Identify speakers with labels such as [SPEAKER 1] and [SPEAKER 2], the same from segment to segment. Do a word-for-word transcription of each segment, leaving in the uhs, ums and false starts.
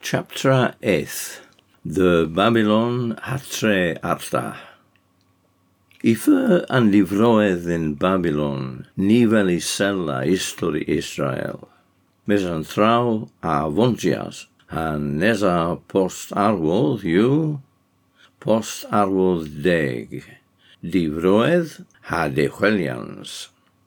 [SPEAKER 1] Chapter eight. The Babylon Hatre Arta. Ife an livroedd in Babylon, nivel isella histori Israel. Mes an thraw a vontias, han nesa post arwodd yw, post arwodd deg. Livroedd ha dechwelians.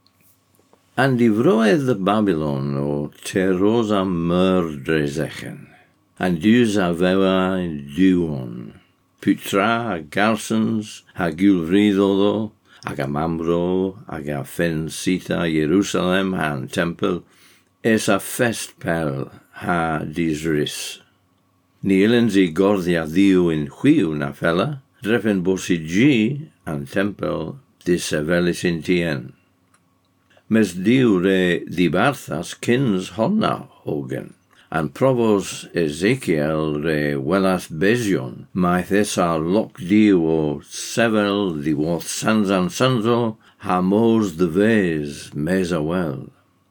[SPEAKER 1] An livroedd the Babylon o terosa murdrezechen. An dus a vewa duon. Putra a garsons, ha gulvridodo, ag a mambro, ag a fen sita Jerusalem han tempel, es a festpel ha disris. Nielens I gordia ddiw in chwiw na fella, drefen bosigi an tempel disevelis in tien. Mes diw re dibarthas kins honna hogen. An provos Ezekiel re welas besion, maeth es a loc diw o sevel diwoth sansan sanzo, ha mos de ves mesa wel.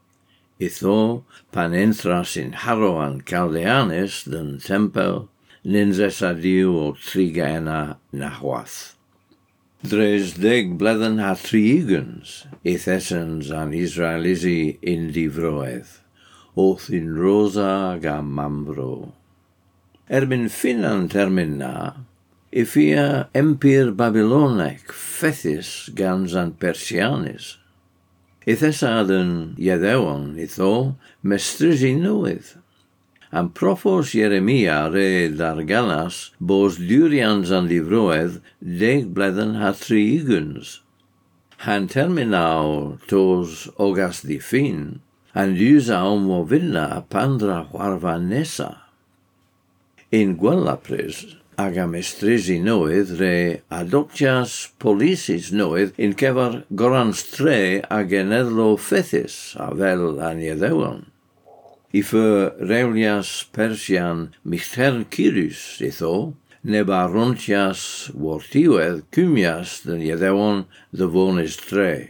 [SPEAKER 1] Itho pan entras in haro an Caldeanes den tempel, ninses a diw o trigaena nahwath. Dres deg bledden ha triigans, ithesens an Israelisi in divroedd. Oth in rosa ga mambro. Erbyn finan termin na, ifia empir Babylonec fethis gans an Persianis. Ithesaden Iedewon itho mestrisi nuid. Am prophos Jeremia re darganas bos durians an livroedd deg bledden ha triiguns. Han terminao tos ogas di fin, an usa omo vinna pandra warva nesa. In gwellapres, aga mestrisi noedd re adoptias policis noedd in kevar gorans tre agenedlo fethis avel an Iedewon. Ife reulias Persian michtern Kyrus itho, neba rontias wortiwedd cumias den Iedewon de vonis tre.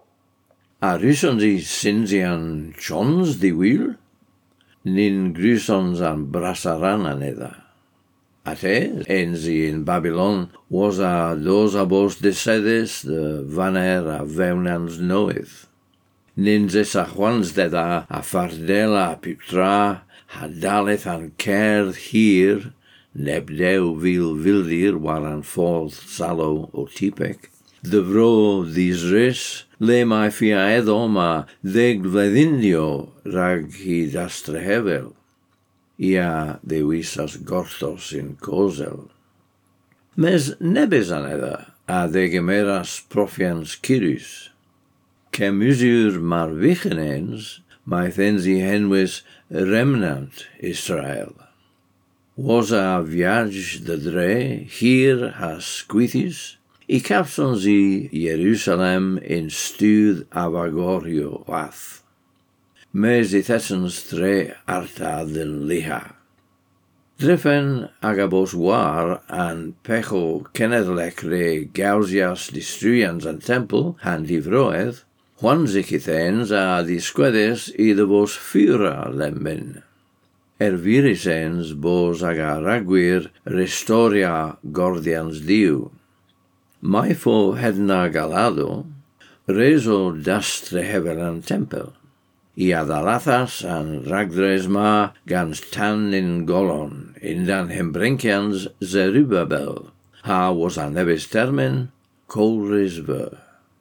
[SPEAKER 1] A rysons I sinsian chons di wil? Nin grysons an brasaran anedda. Ate, ensi in Babylon, was a dos abos desedes de vaner a vewnans noeth. Ninses a chwans deda a fardela putra, ha daleth an cerdd hir, neb dew vil vildir war an fodd salo o tipec. De vro disris, le mai fia edom a ddeg vledindio rag hi dastre hevel. Ia dewisas gortos in kozel. Mes nebes anedda a degemeras profians Kyrus. Kem usur mar vichenens, mai thensi henwis remnant Israel. Was a viage de dre, hier has squithis, I capsons I Jerusalem in stuð avagorio wath. Mes ithessens tre arta den liha. Drefen agabos war an pecho kenedlec re gausias distruyans an tempel han livroedd, Juansic ithens a disquedes I de vos fura lemmen. Er virisens bos aga ragwir restoria gordians diu. Mai fo hedna galado, reso dastre hevelan tempel. I adalathas an ragdresma gans tan in golon, indan hembrenkians Zerubbabel, ha was an nebis termen, kolris ver.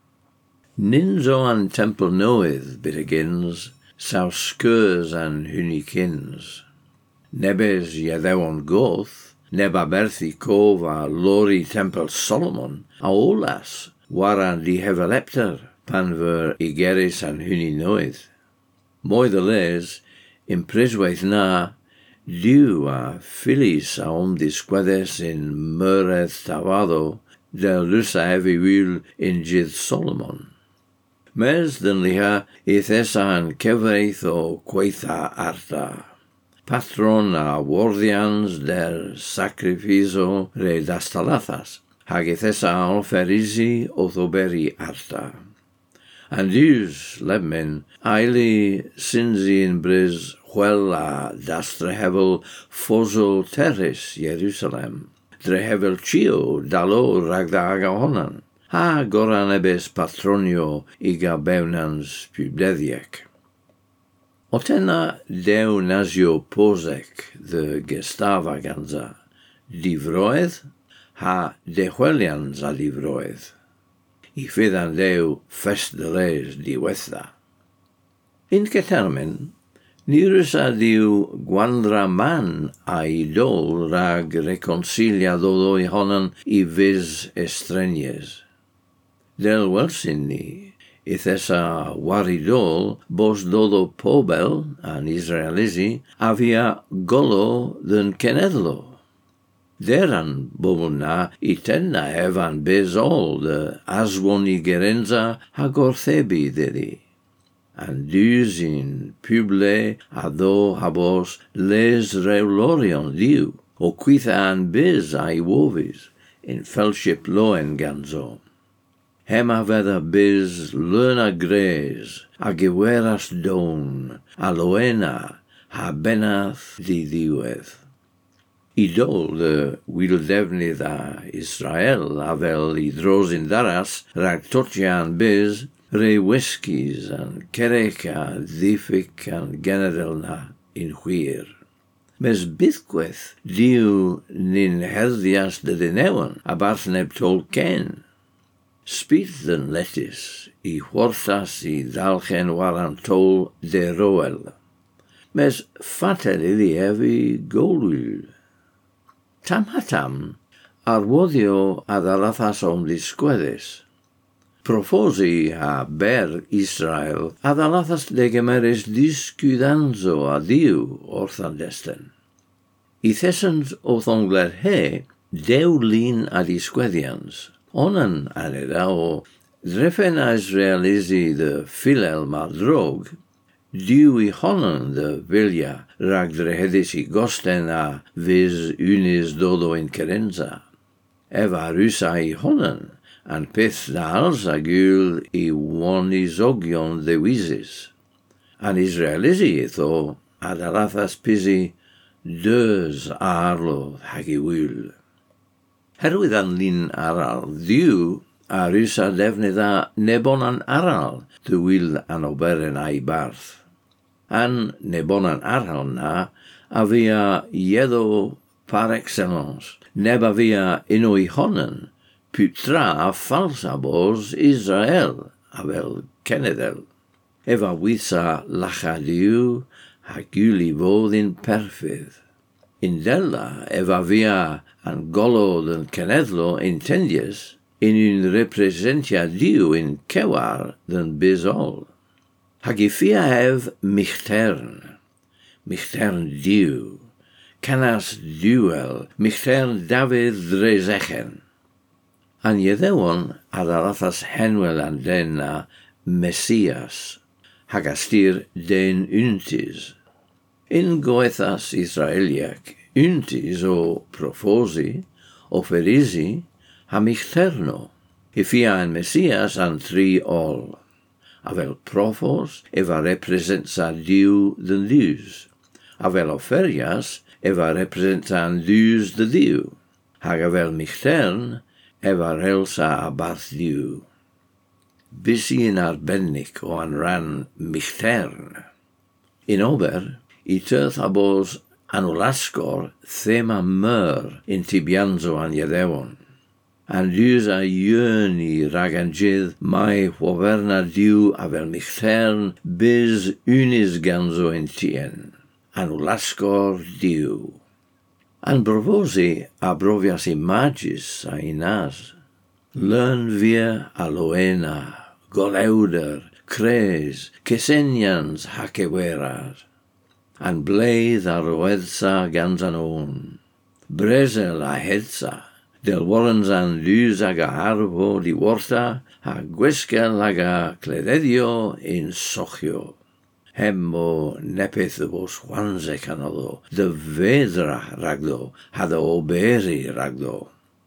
[SPEAKER 1] Ninzo an tempel noeth bitigins, sau skurs an hunikins. Nebes Iedewon goth, neba berthi kov a lori tempel Solomon, a olas, waran di hevelepter, pan ver igeris an huni noeth. Moideles, imprisweith na, diu a filis a om disquedes in mureth tavado, del lusa hevi wil in jith Solomon. Mes den liha ithesa an keveith o queitha arta. Patron a worthians der sacrifiso re dastalathas, hag ithesa oferisi othoberi arta. And us, lebmen, aili sinzi in bris Wel a das drehefel ffosol terris Jerusalem. Drehefel chio dalo ragdaga honan. Ha goranebes patronio iga bewnans publeddiec. Otena deu nasio posec the gestava ganza. Divroedd ha dechwelians a divroedd. I fyddan deu festdeles diwetha. In ketermen, nirus a diu gwandra man a idol rag reconcilia dodoi honan I vis estrenies. Del welsinni, ithesa waridol bos dodo pobel an Israelisi avia golo den kenedlo. Deran bobuna itenna evan bezol de aswoni gerenza hagorthebi dedi. And dus in puble ado habos les reulorion diu, o quitha an biz ai wovis, in fellowship loen ganzo. Hema veda biz lerna gres, a geweras don, a loena, ha benath di diwedd. Idol de wildefnydd a Israel avel I dros in daras rag totian biz re whiskies and kereca ddific and genedelna in hwyr. Mes bythgweth diw nin herddias de denewan a barthneb tol ken. Spydd yn letis I hworthas I ddalchen waran tol de roel. Mes fatel iddi ef I golwyl. Tam hatam, arwoddio adalathas om disgweddes. Proposi ha ber Israel adalathas legemeres discudanzo a diu orthandesten. I thesans o thongler he, deu lin a disgweddians. Onan aneda o drefen a Israelisi de filel maldrog, diu I honan de vilja rag drehedis I gosten a vis unis dodo in kerenza. Eva rusa I honan, an peth na alsa gul I woni zogion de wisis. An Israelisi itho adalathas pisi deus arlo hagi wil. Herwydd an lin aral diw a rusa defnydda nebonan aral dy wil an oberen ai barth. An nebonan aral na a via iedo par excellence, neba via inoi honan, putra falsa bos Israel, avel kenedel. Eva witha lachadiu ha guli vodin perfydd. In della eva via an golo den kenedlo intendies, in un representia diu in kewar den bizol. Hagifia ev michtern, michtern diu, canas duel, michtern David drezechen. An jedewon adalathas henwel an denna Messias, hagastir den untis. In goethas Israeliac, untis o proposi, oferisi, ha michterno, ifia an Messias an tri ol. Avel profos, eva representsa diu den dius. Avel oferias, eva representa an dius de diu. Hag avel michtern, eva relsa abath diu. Bisi in arbennik o an ran michtern. In ober, I tyrth abos anulaskor thema mör in tibianzo an jedewon. An dius a jöni ragangydd mai hoverna diu avel michtern biz unis ganzo in tien. Anulaskor diu. An brovosi abrovias imagis a inas. Learn via aloena, goleuder, cres, kesenians hakewerar. An bleidd a roedsa gans an on. Brezel a hedsa, del warrens an lus ag a harvo di warta, a gweskel ag a clededio in sochio. Hemmo nepeth vos wanze canodo, de vedra ragdo, had oberi ragdo.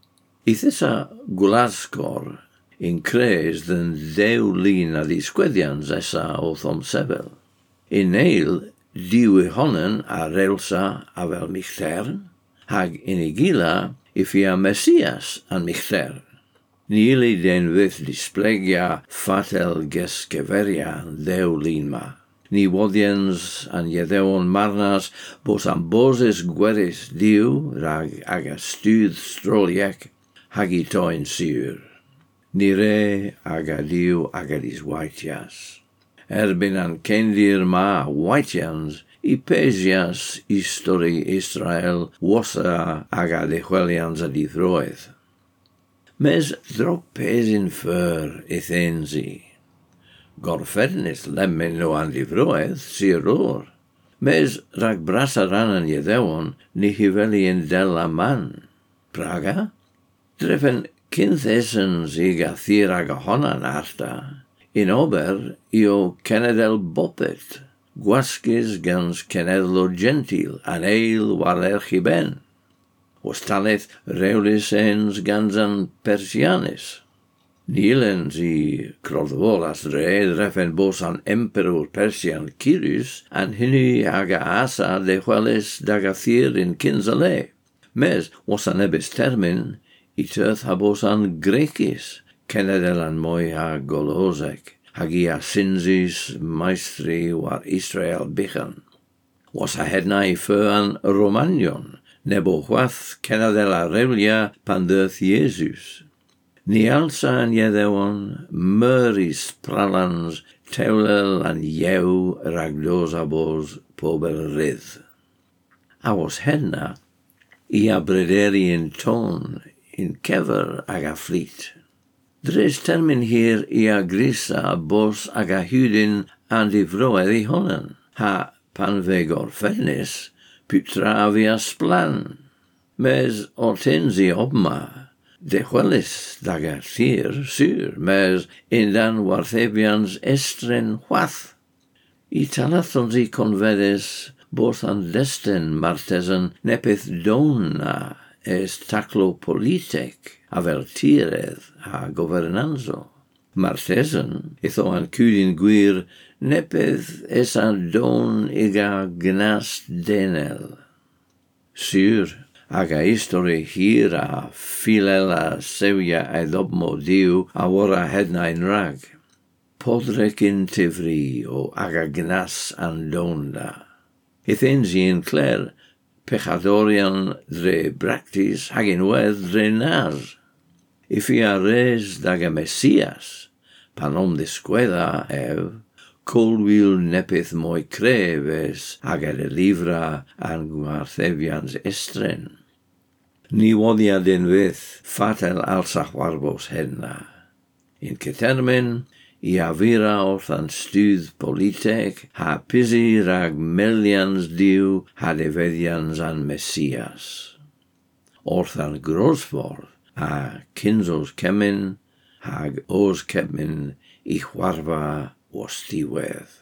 [SPEAKER 1] Ithesa gulaskor, in cres den deu lin ad isquedians essa o thom sebel. In eil, diw honen a relsa a fel michter, hag inigila ifia Messias an michter. Nili den vydd displegia fatel gesgeveria ddew linma. Ni wodiens an iedewon marnas bos am boses gweris diw rag aga stüdd stroliec hagi toin siur. Ni re aga diw agadis waitias. Erbyn an kendir ma waitians i pesias istori Israel wosa aga dechwelians a dithroedd. Mes drog pesin fyr ethensi. Gorffednis lemmen no an difroedd, sir o'r. Mes rag brasaran an iedewon ni hivelien della man. Praga? Drefen kinthesens iga thiraga honan arta. In ober io Cenedel bopet. Gwasgis gans Cenedlo gentil an eil walerchi ben. Ostaleth reulis ens gans an Persianis. Nilens i croddvolas re drefen bos an emperor Persian Kyrus an hynny aga asa de chwelis dagathir in Kinsale. Mes was an ebis termin i tyrth habos an Grecis, Cenedel an moi ha golosec, hagi a sinsis maestri war Israel bichan. Was a hedna i fyr an Romanion, nebo chwath Cenedel a reulia pan dyrth Jesus. Ni alsa an iedewon, myris pralans, teulel an iew ragdos abos pobel rydd. A was henna, i a brederi in ton, in kever ag a fleet. Dres termin hir i a grisa bos ag a hydin an difroedd i honan, ha pan vegor fednis, putra avia splan. Mes ortensi obma, de chwelis daga thir sur, mes indan warthebians estren chwath. I talathons i convedes both an desten martesan nepith dona est taclo politek avertiredd a governanzo. Martesan, itho an cudin gwir, nepeth es an don iga gnast denel. Sur, aga histori hir a filela sevia edobmo diw a wora hedna in rag. Podrec in tifri o aga gnas an donda. Ithensi in cler, pechadorian dre bractis hagin wedd dre nas. Ifia res daga Messias, panom disqueda ev, colwil nepith moi creves aga de livra an gwarthevians estren. Ni wodia den vydd fatel alsach warbos henna. In ketermen, i avira orth an stüdd politek ha pisi rag melians diw ha devedians an Messias. Orth an grosford a kinsos kemin hag os kemin i chwarva was diwedd.